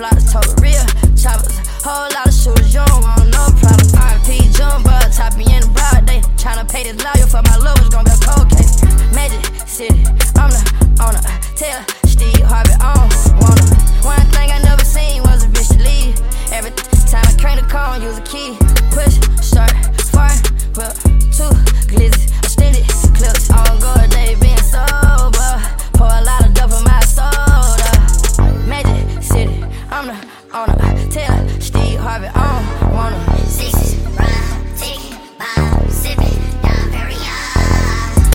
lot of total real choppers, whole lot of shooters, you don't want no problem. RP jump up, top me in the broad day. Tryna pay this lawyer for my love, it's gon' be a cold case. Magic City, I'm the owner. Tell Steve Harvey on. One thing I never seen was a bitch to leave. Every time I crank the car, use a key. Push